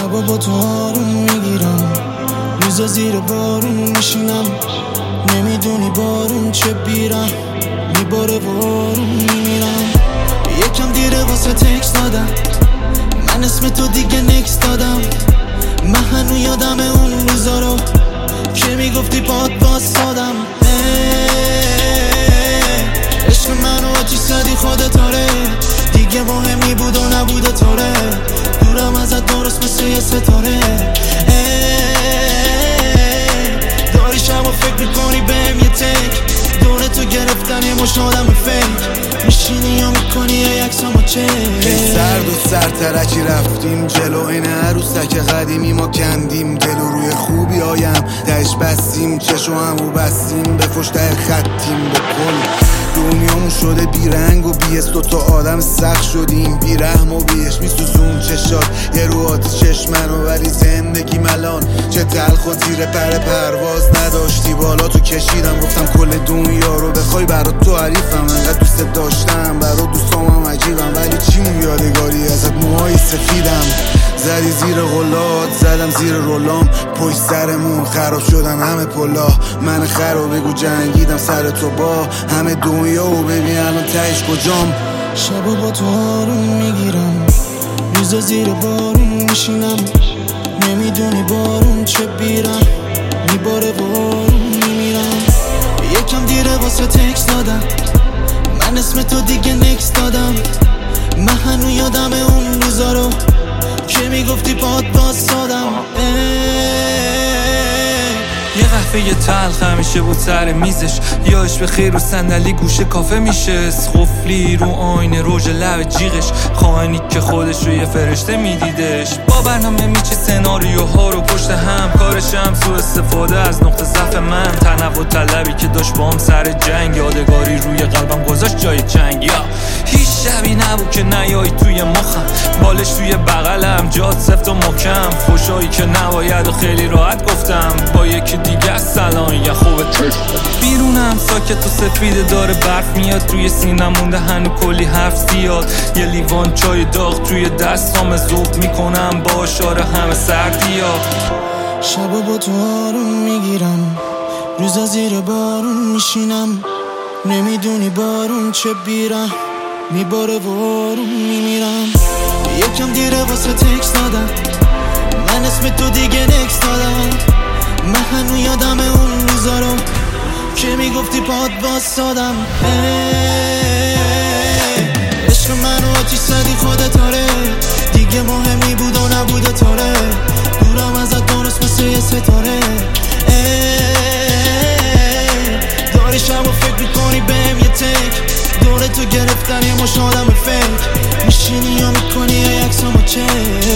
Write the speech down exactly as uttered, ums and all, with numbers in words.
شبا با تو آروم میگیرم، روزا زیر بارون میشینم، نمیدونی بارون چه بیرم میباره بارون میمیرم. یکم دیره واسه تکس دادم، من اسم تو دیگه نکس دادم، من هنو یادم اون روزا رو که میگفتی پاد باز سادم. عشق منو آتیش زدی خودت آره، دیگه مهمی بود و نبوده تاره، دورم ازت درست مثل یه ستاره. داری شبا فکر میکنی بهم یه تک، دور تو گرفتن یه مش آدم فیک، میشینی یا میکنی یه عکسامو چک. سرد و سرترکی رفتیم جلو این عروسک قدیمی ما کندیم، دل و روی خوبی هایم دهش بستیم، چشو همو بستیم به پشت خطیم. به کل دنیامون شده بیرنگ و بیست، دو تا آدم سخت شدیم، بیرحم و بیش میسوزون چشات یه رو آتی چشمنو، ولی زندگی ملان چه تلخ و زیر پر پرواز نداشتی، بالا تو کشیدم گفتم کل دنیا رو بخوای برات تو حریفم، انقدر دوست داشتم برات دوستامم عجیبم، ولی چیمون یادگاری ازت موهای سفیدم. زدی زیر غلات زدم زیر رولام، پشت سرمون خراب شدن همه پلا، من خراب بگو جنگیدم سر تو با همه دنیا و ببین الان تهش کجام. شبا با تو آروم میگیرم، روزا زیر بارون میشینم، نمیدونی بارون چه بیرم میباره بارون میمیرم. یکم دیره واسه تکس دادم، من اسم تو دیگه نکس دادم، من هنو یادم اون روزا رو که میگفتی پاد باز سادم. یه قهوه تلخ همیشه بود سر میزش، یاش به خیر و صندلی گوشه کافه میشه، خفلی رو آینه روژ لب جیغش، خائنی که خودش رو یه فرشته میدیدش، با برنامه میچه سناریوها رو پشت هم، کارش هم سو استفاده از نقطه ضعف من، تنوع طلبی که داشت بام سر جنگ، یادگاری روی قلبم گذاشت جای چنگ. یا هیچ شبی نبود که نیایی توی مخم، بالش توی بغلم جات سفت و محکم، فوشایی که نباید و خیلی راحت گفتم، با یکی دیگه سلام یا خوبه بیرونم ساکت و سفیده داره برف میاد، توی سینم مونده هنو کلی حرف زیاد، یه لیوان چای داغ توی دستام ذوق میکنم با اشاره همه سردی ها. شبا با تو آروم میگیرم، روزا زیر بارون میشینم، نمیدونی بارون چه بیرم میباره بارون میمیرم. یکم دیره واسه تکس دادم، من اسم تو دیگه نکس دادم، من هنو یادم اون روزا رو که میگفتی پاد باز سادم. عشق منو آتیش زدی خودت آره، دیگه مهمی بود و نبوده تاره، دورم ازت درست مثل یه ستاره. داری شبا فکر میکنی بهم یه تک، دور تو گرفتن یه مش آدم فیک، میشینی یا میکنی یه عکسامو چک.